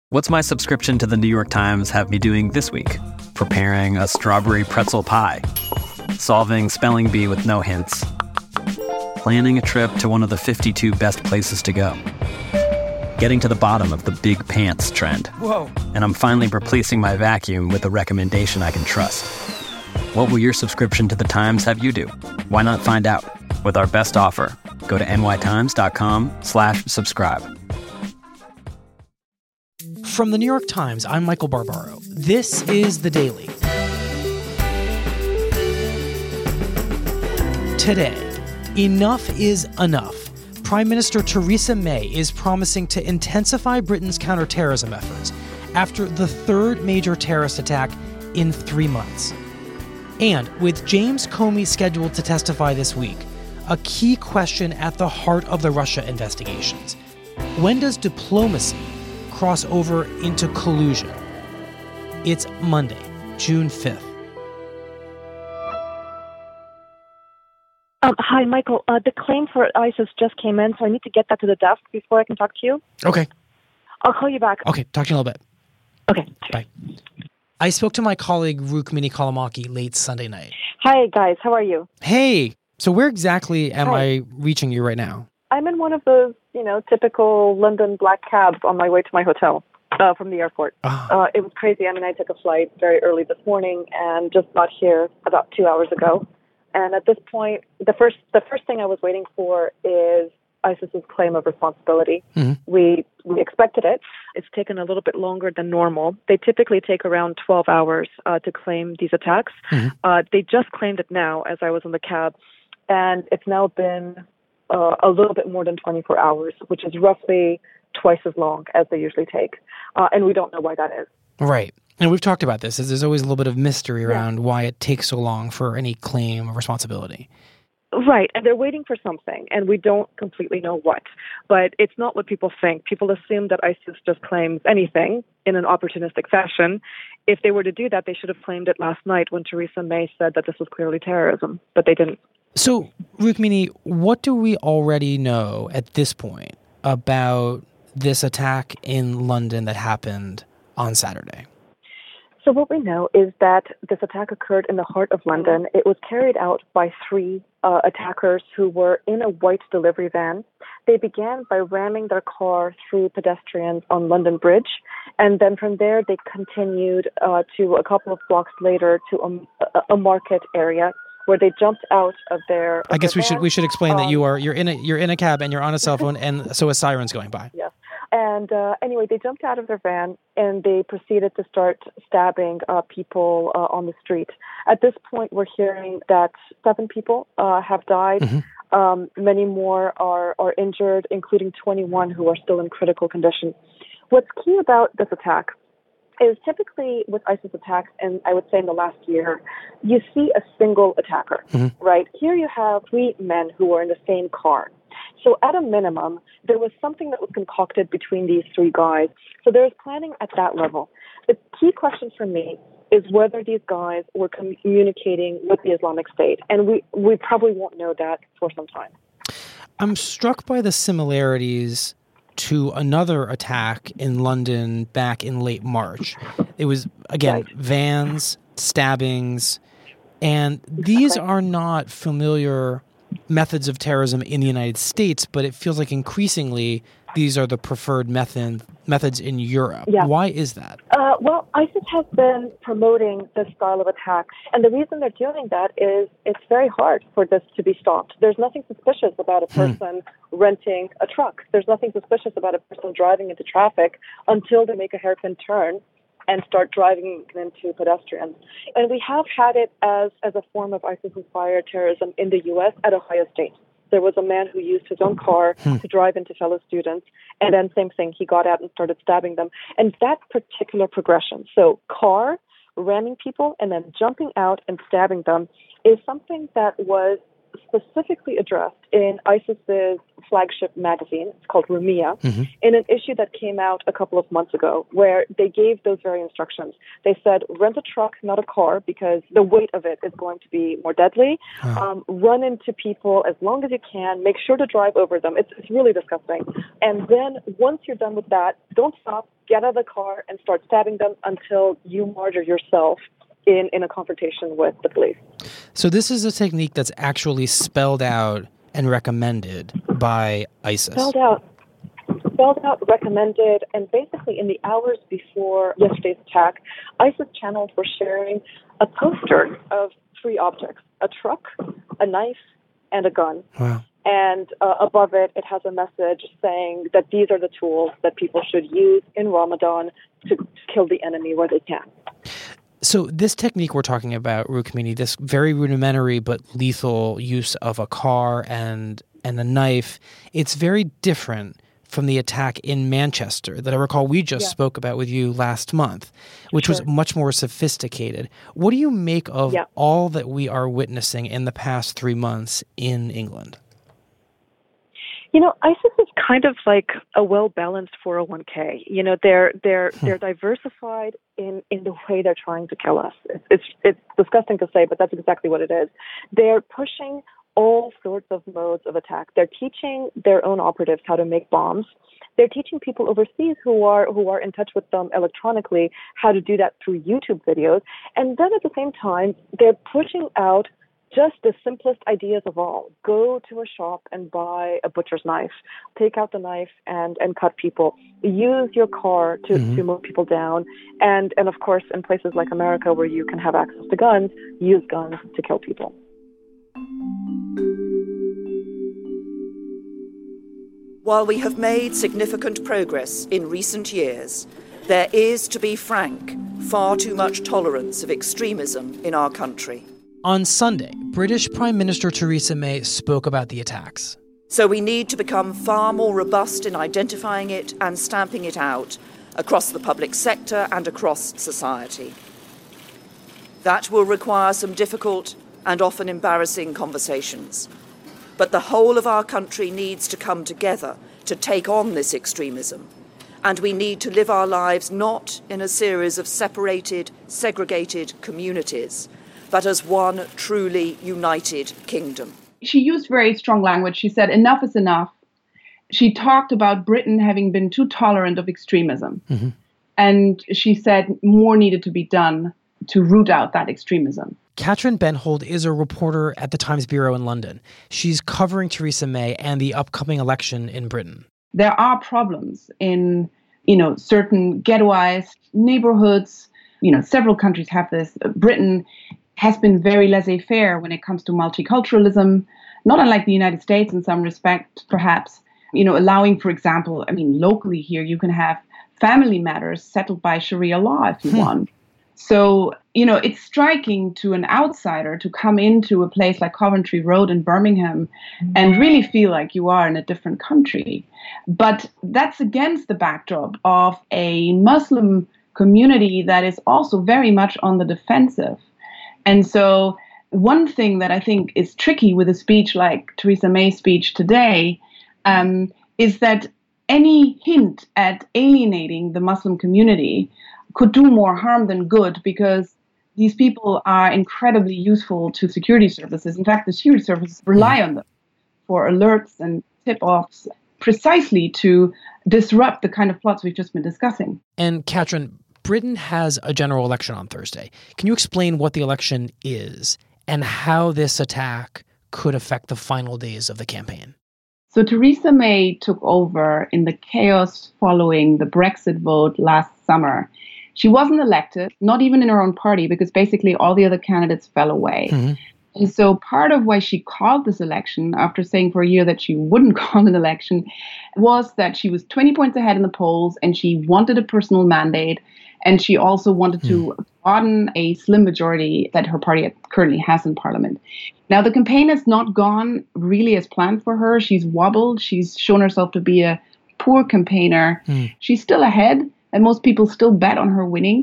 What's my subscription to the New York Times have me doing this week? Preparing a strawberry pretzel pie, solving spelling bee with no hints, planning a trip to one of the 52 best places to go, getting to the bottom of the big pants trend. Whoa. And I'm finally replacing my vacuum with a recommendation I can trust. What will your subscription to the Times have you do? Why not find out? With our best offer, go to nytimes.com/subscribe. From the New York Times, I'm Michael Barbaro. This is The Daily. Today, enough is enough. Prime Minister Theresa May is promising to intensify Britain's counterterrorism efforts after the third major terrorist attack in 3 months. And with James Comey scheduled to testify this week, a key question at the heart of the Russia investigations: when does diplomacy cross over into collusion? It's Monday, June 5th. Hi, Michael. The claim for ISIS just came in, so I need to get that to the desk before I can talk to you. Okay. I'll call you back. Okay, talk to you in a little bit. Okay. Bye. I spoke to my colleague Rukmini Callimachi late Sunday night. Hi, guys. How are you? Hey, so where exactly am I reaching you right now? I'm in one of those, typical London black cabs on my way to my hotel from the airport. It was crazy. I took a flight very early this morning and just got here about 2 hours ago. And at this point, the first thing I was waiting for is ISIS's claim of responsibility. Mm-hmm. We expected it. It's taken a little bit longer than normal. They typically take around 12 hours to claim these attacks. Mm-hmm. They just claimed it now as I was in the cab, and it's now been a little bit more than 24 hours, which is roughly twice as long as they usually take. And we don't know why that is. Right. And we've talked about this. There's always a little bit of mystery around why it takes so long for any claim of responsibility. Right. And they're waiting for something, and we don't completely know what. But it's not what people think. People assume that ISIS just claims anything in an opportunistic fashion. If they were to do that, they should have claimed it last night when Theresa May said that this was clearly terrorism, but they didn't. So, Rukmini, what do we already know at this point about this attack in London that happened on Saturday? So what we know is that this attack occurred in the heart of London. It was carried out by 3 attackers who were in a white delivery van. They began by ramming their car through pedestrians on London Bridge, and then from there they continued to a couple of blocks later to a market area where they jumped out of their. I guess we should explain that you're in a cab and you're on a cell phone, and so a siren's going by. Yes. And anyway, they jumped out of their van and they proceeded to start stabbing people on the street. At this point, we're hearing that 7 people have died. Mm-hmm. Many more are injured, including 21 who are still in critical condition. What's key about this attack is typically with ISIS attacks, and I would say in the last year, you see a single attacker, mm-hmm. right? Here you have 3 men who are in the same car. So at a minimum, there was something that was concocted between these 3 guys. So there's planning at that level. The key question for me is whether these guys were communicating with the Islamic State. And we probably won't know that for some time. I'm struck by the similarities to another attack in London back in late March. It was, again, vans, stabbings, and these are not familiar methods of terrorism in the United States, but it feels like increasingly these are the preferred methods in Europe. Yeah. Why is that? Well, ISIS has been promoting this style of attack, and the reason they're doing that is it's very hard for this to be stopped. There's nothing suspicious about a person renting a truck. There's nothing suspicious about a person driving into traffic until they make a hairpin turn and start driving into pedestrians. And we have had it as a form of ISIS-inspired terrorism in the U.S. at Ohio State. There was a man who used his own car to drive into fellow students, and then same thing, he got out and started stabbing them. And that particular progression, so car, ramming people, and then jumping out and stabbing them, is something that was specifically addressed in ISIS's flagship magazine. It's called Rumiyah, in an issue that came out a couple of months ago, where they gave those very instructions. They said, rent a truck, not a car, because the weight of it is going to be more deadly. Run into people as long as you can. Make sure to drive over them. It's really disgusting. And then once you're done with that, don't stop. Get out of the car and start stabbing them until you martyr yourself in a confrontation with the police. So this is a technique that's actually spelled out and recommended by ISIS. Spelled out, recommended, and basically in the hours before yesterday's attack, ISIS channels were sharing a poster of 3 objects: a truck, a knife, and a gun. Wow. And above it, it has a message saying that these are the tools that people should use in Ramadan to kill the enemy where they can. So this technique we're talking about, Rukmini, this very rudimentary but lethal use of a car and a knife, it's very different from the attack in Manchester that I recall we just spoke about with you last month, which was much more sophisticated. What do you make of all that we are witnessing in the past 3 months in England? You know, ISIS is kind of like a well-balanced 401k. You know, they're diversified in the way they're trying to kill us. It's disgusting to say, but that's exactly what it is. They're pushing all sorts of modes of attack. They're teaching their own operatives how to make bombs. They're teaching people overseas who are in touch with them electronically how to do that through YouTube videos. And then at the same time, they're pushing out just the simplest ideas of all. Go to a shop and buy a butcher's knife. Take out the knife and cut people. Use your car to move people down. And of course, in places like America where you can have access to guns, use guns to kill people. While we have made significant progress in recent years, there is, to be frank, far too much tolerance of extremism in our country. On Sunday, British Prime Minister Theresa May spoke about the attacks. So we need to become far more robust in identifying it and stamping it out across the public sector and across society. That will require some difficult and often embarrassing conversations. But the whole of our country needs to come together to take on this extremism. And we need to live our lives not in a series of separated, segregated communities, but as one truly united kingdom. She used very strong language. She said, enough is enough. She talked about Britain having been too tolerant of extremism. And she said more needed to be done to root out that extremism. Katrin Benhold is a reporter at the Times Bureau in London. She's covering Theresa May and the upcoming election in Britain. There are problems in, certain ghettoized neighborhoods. Several countries have this. Britain has been very laissez-faire when it comes to multiculturalism, not unlike the United States in some respect, perhaps, allowing, for example, locally here, you can have family matters settled by Sharia law if you want. So, it's striking to an outsider to come into a place like Coventry Road in Birmingham and really feel like you are in a different country. But that's against the backdrop of a Muslim community that is also very much on the defensive. And so one thing that I think is tricky with a speech like Theresa May's speech today is that any hint at alienating the Muslim community could do more harm than good, because these people are incredibly useful to security services. In fact, the security services rely on them for alerts and tip-offs precisely to disrupt the kind of plots we've just been discussing. And Katrin, Britain has a general election on Thursday. Can you explain what the election is and how this attack could affect the final days of the campaign? So Theresa May took over in the chaos following the Brexit vote last summer. She wasn't elected, not even in her own party, because basically all the other candidates fell away. And so part of why she called this election, after saying for a year that she wouldn't call an election, was that she was 20 points ahead in the polls and she wanted a personal mandate. And she also wanted to broaden a slim majority that her party currently has in Parliament. Now, the campaign has not gone really as planned for her. She's wobbled. She's shown herself to be a poor campaigner. She's still ahead, and most people still bet on her winning.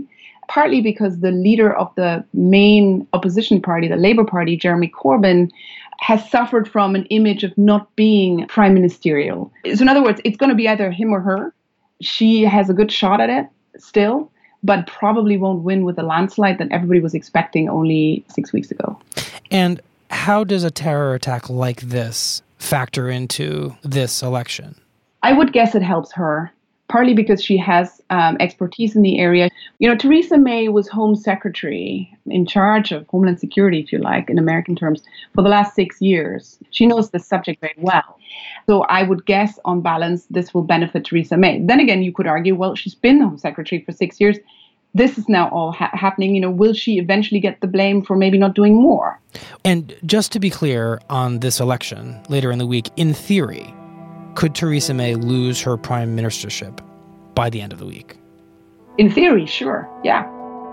partly because the leader of the main opposition party, the Labour Party, Jeremy Corbyn, has suffered from an image of not being prime ministerial. So in other words, it's going to be either him or her. She has a good shot at it still, but probably won't win with a landslide that everybody was expecting only 6 weeks ago. And how does a terror attack like this factor into this election? I would guess it helps her, partly because she has expertise in the area. You know, Theresa May was Home Secretary, in charge of Homeland Security, if you like, in American terms, for the last 6 years. She knows the subject very well. So I would guess, on balance, this will benefit Theresa May. Then again, you could argue, well, she's been Home Secretary for 6 years. This is now all happening. You know, will she eventually get the blame for maybe not doing more? And just to be clear on this election later in the week, in theory, could Theresa May lose her prime ministership by the end of the week? In theory, sure. Yeah.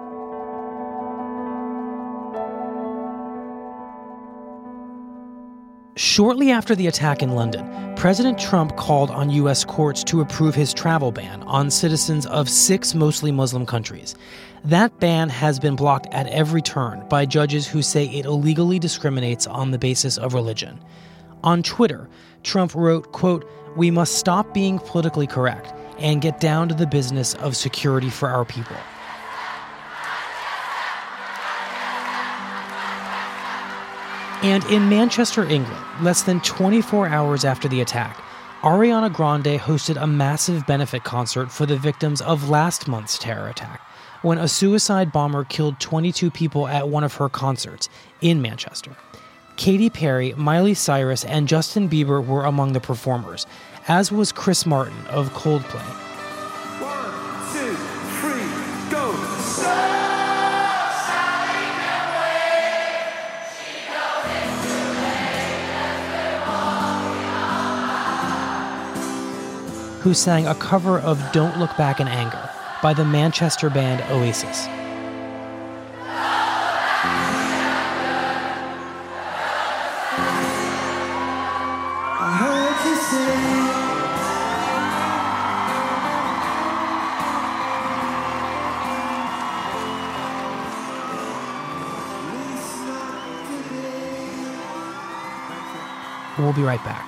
Shortly after the attack in London, President Trump called on U.S. courts to approve his travel ban on citizens of 6 mostly Muslim countries. That ban has been blocked at every turn by judges who say it illegally discriminates on the basis of religion. On Twitter, Trump wrote, quote, "We must stop being politically correct and get down to the business of security for our people." And in Manchester, England, less than 24 hours after the attack, Ariana Grande hosted a massive benefit concert for the victims of last month's terror attack, when a suicide bomber killed 22 people at one of her concerts in Manchester. Katy Perry, Miley Cyrus, and Justin Bieber were among the performers, as was Chris Martin of Coldplay. 1, 2, 3, go! Who sang a cover of Don't Look Back in Anger by the Manchester band Oasis. We'll be right back.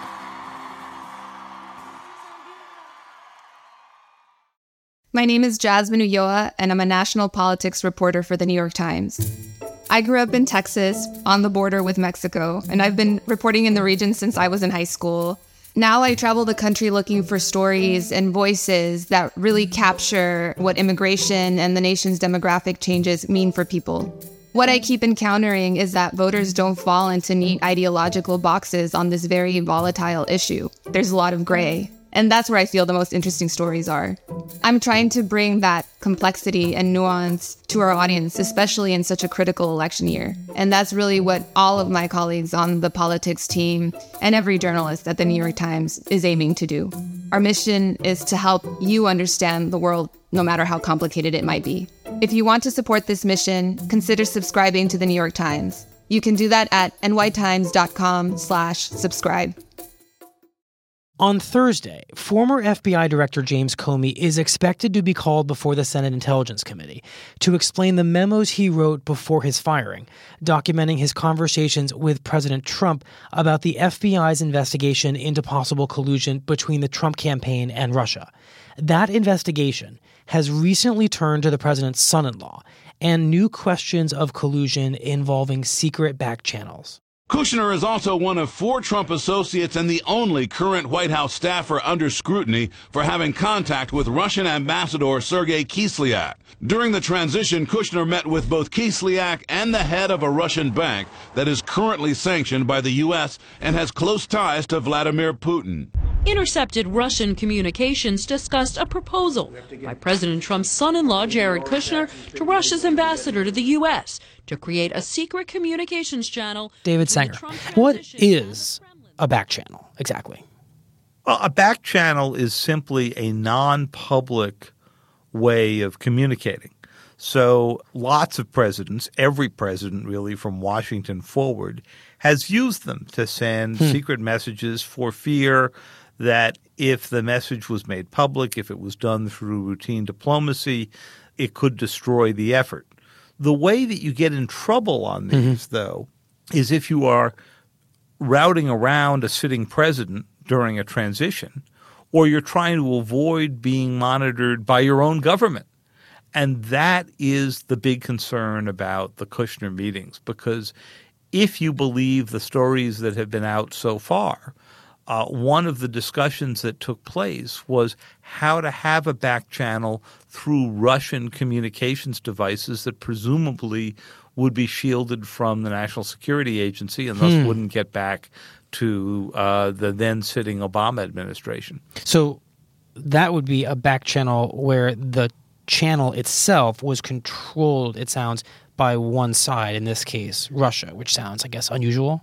My name is Jasmine Ulloa, and I'm a national politics reporter for The New York Times. I grew up in Texas, on the border with Mexico, and I've been reporting in the region since I was in high school. Now I travel the country looking for stories and voices that really capture what immigration and the nation's demographic changes mean for people. What I keep encountering is that voters don't fall into neat ideological boxes on this very volatile issue. There's a lot of gray. And that's where I feel the most interesting stories are. I'm trying to bring that complexity and nuance to our audience, especially in such a critical election year. And that's really what all of my colleagues on the politics team and every journalist at the New York Times is aiming to do. Our mission is to help you understand the world, no matter how complicated it might be. If you want to support this mission, consider subscribing to the New York Times. You can do that at nytimes.com/subscribe. On Thursday, former FBI Director James Comey is expected to be called before the Senate Intelligence Committee to explain the memos he wrote before his firing, documenting his conversations with President Trump about the FBI's investigation into possible collusion between the Trump campaign and Russia. That investigation has recently turned to the president's son-in-law and new questions of collusion involving secret back channels. Kushner is also one of 4 Trump associates and the only current White House staffer under scrutiny for having contact with Russian Ambassador Sergei Kislyak. During the transition, Kushner met with both Kislyak and the head of a Russian bank that is currently sanctioned by the U.S. and has close ties to Vladimir Putin. Intercepted Russian communications discussed a proposal by President Trump's son-in-law, Jared Kushner, to Russia's ambassador to the U.S. to create a secret communications channel. David Sanger, what is a back channel exactly? Well, a back channel is simply a non-public way of communicating. So lots of presidents, every president really from Washington forward, has used them to send secret messages for fear that if the message was made public, if it was done through routine diplomacy, it could destroy the effort. The way that you get in trouble on these, though, is if you are routing around a sitting president during a transition, or you're trying to avoid being monitored by your own government. And that is the big concern about the Kushner meetings, because if you believe the stories that have been out so far, one of the discussions that took place was how to have a back channel through Russian communications devices that presumably would be shielded from the National Security Agency and thus wouldn't get back to the then sitting Obama administration. So that would be a back channel where the channel itself was controlled, it sounds, by one side, in this case, Russia, which sounds, I guess, unusual.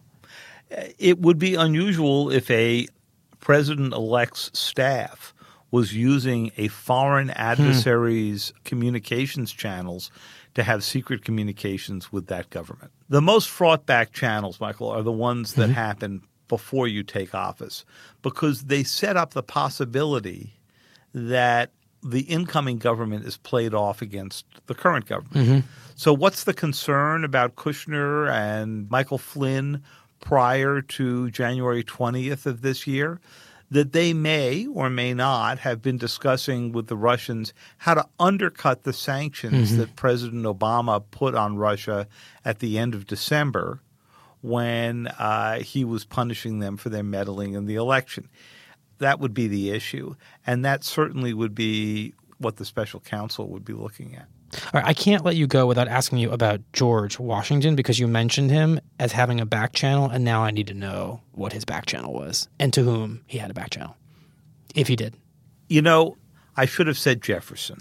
It would be unusual if a president-elect's staff was using a foreign adversary's communications channels to have secret communications with that government. The most fraught back channels, Michael, are the ones that happen before you take office, because they set up the possibility that the incoming government is played off against the current government. So what's the concern about Kushner and Michael Flynn prior to January 20th of this year? That they may or may not have been discussing with the Russians how to undercut the sanctions that President Obama put on Russia at the end of December when he was punishing them for their meddling in the election. That would be the issue, and that certainly would be what the special counsel would be looking at. All right, I can't let you go without asking you about George Washington, because you mentioned him as having a back channel, and now I need to know what his back channel was and to whom he had a back channel, if he did. You know, I should have said Jefferson.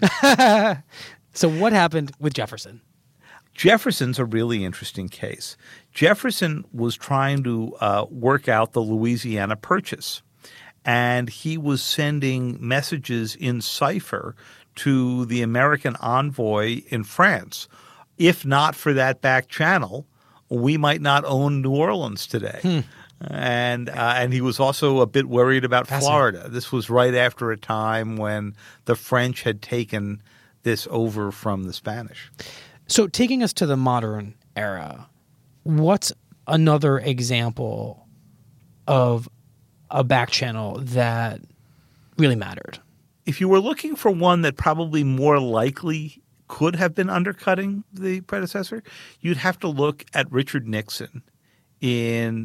So what happened with Jefferson? Jefferson's a really interesting case. Jefferson was trying to work out the Louisiana Purchase, and he was sending messages in cipher to the American envoy in France. If not for that back channel, we might not own New Orleans today. And he was also a bit worried about Florida. This was right after a time when the French had taken this over from the Spanish. So taking us to the modern era, what's another example of a back channel that really mattered? If you were looking for one that probably more likely could have been undercutting the predecessor, you'd have to look at Richard Nixon in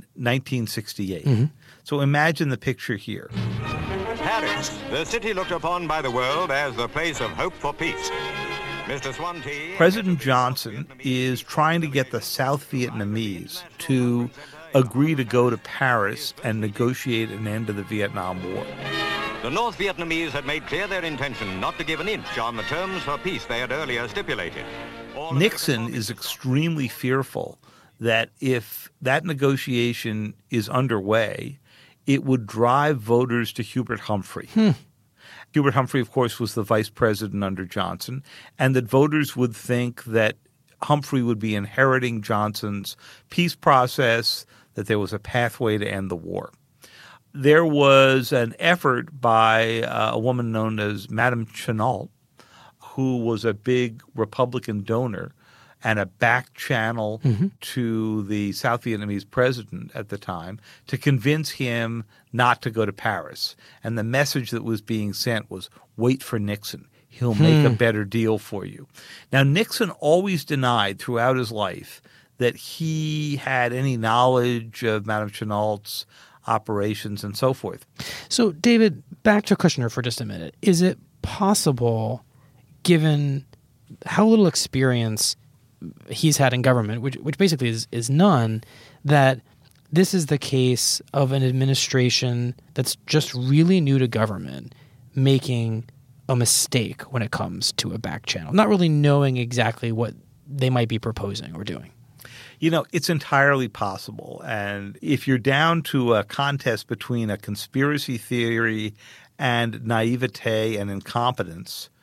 1968. So imagine the picture here. Paris, the city looked upon by the world as the place of hope for peace. Mr. Swanty, President Johnson is trying to get the South Vietnamese to agree to go to Paris and negotiate an end to the Vietnam War. The North Vietnamese had made clear their intention not to give an inch on the terms for peace they had earlier stipulated. Nixon is extremely fearful that if that negotiation is underway, it would drive voters to Hubert Humphrey. Hubert Humphrey, of course, was the vice president under Johnson, and that voters would think that Humphrey would be inheriting Johnson's peace process, that there was a pathway to end the war. There was an effort by a woman known as Madame Chennault, who was a big Republican donor and a back channel to the South Vietnamese president at the time, to convince him not to go to Paris. And the message that was being sent was, wait for Nixon. He'll make a better deal for you. Now, Nixon always denied throughout his life that he had any knowledge of Madame Chennault's operations and so forth. So, David, back to Kushner for just a minute. Is it possible, given how little experience he's had in government, which basically is none, that this is the case of an administration that's just really new to government making a mistake when it comes to a back channel, not really knowing exactly what they might be proposing or doing? You know, it's entirely possible. And if you're down to a contest between a conspiracy theory and naivete and incompetence,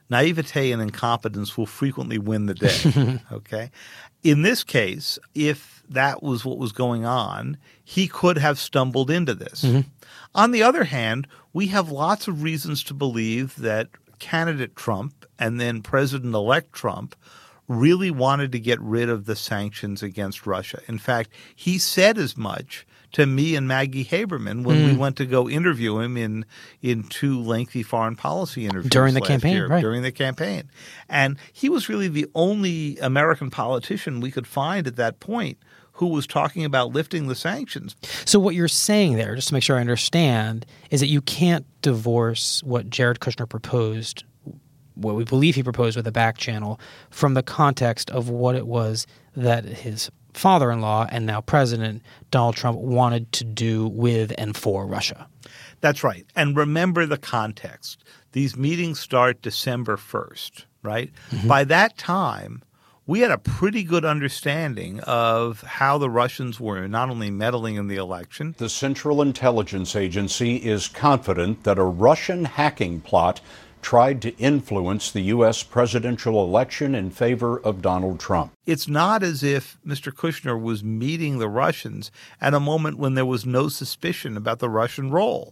naivete and incompetence will frequently win the day, okay? In this case, if that was what was going on, he could have stumbled into this. On the other hand, we have lots of reasons to believe that candidate Trump and then President-elect Trump really wanted to get rid of the sanctions against Russia. In fact, he said as much to me and Maggie Haberman when we went to go interview him in 2 lengthy foreign policy interviews during the last campaign, year, right. during the campaign. And he was really the only American politician we could find at that point who was talking about lifting the sanctions. So what you're saying there, just to make sure I understand, is that you can't divorce what Jared Kushner proposed, what we believe he proposed with the back channel, from the context of what it was that his father-in-law and now President Donald Trump wanted to do with and for Russia. That's right. And remember the context. These meetings start December 1st, right? By that time, we had a pretty good understanding of how the Russians were not only meddling in the election. The Central Intelligence Agency is confident that a Russian hacking plot tried to influence the U.S. presidential election in favor of Donald Trump. It's not as if Mr. Kushner was meeting the Russians at a moment when there was no suspicion about the Russian role.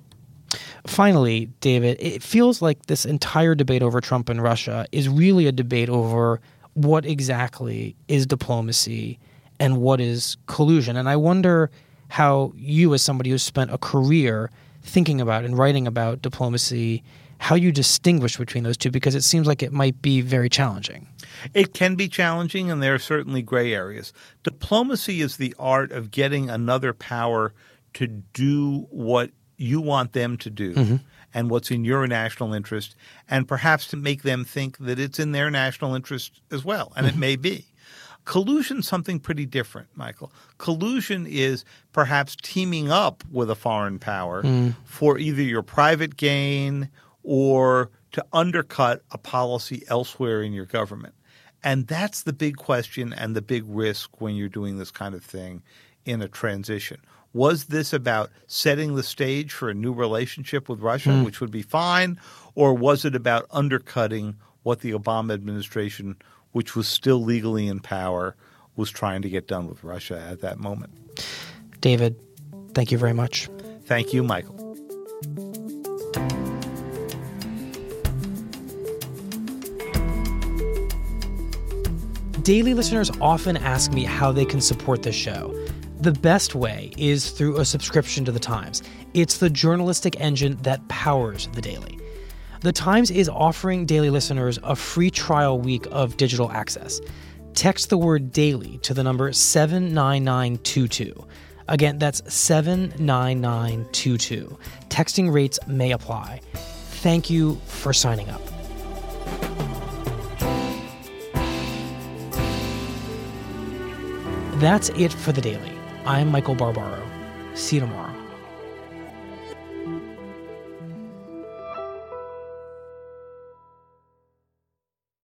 Finally, David, it feels like this entire debate over Trump and Russia is really a debate over what exactly is diplomacy and what is collusion. And I wonder how you, as somebody who's spent a career thinking about and writing about diplomacy, how you distinguish between those two, because it seems like it might be very challenging. It can be challenging, and there are certainly gray areas. Diplomacy is the art of getting another power to do what you want them to do and what's in your national interest, and perhaps to make them think that it's in their national interest as well, and it may be. Collusion is something pretty different, Michael. Collusion is perhaps teaming up with a foreign power for either your private gain or to undercut a policy elsewhere in your government. And that's the big question and the big risk when you're doing this kind of thing in a transition. Was this about setting the stage for a new relationship with Russia, which would be fine, or was it about undercutting what the Obama administration, which was still legally in power, was trying to get done with Russia at that moment? David, thank you very much. Thank you, Michael. Daily listeners often ask me how they can support this show. The best way is through a subscription to The Times. It's the journalistic engine that powers The Daily. The Times is offering Daily listeners a free trial week of digital access. Text the word DAILY to the number 79922. Again, that's 79922. Texting rates may apply. Thank you for signing up. That's it for The Daily. I'm Michael Barbaro. See you tomorrow.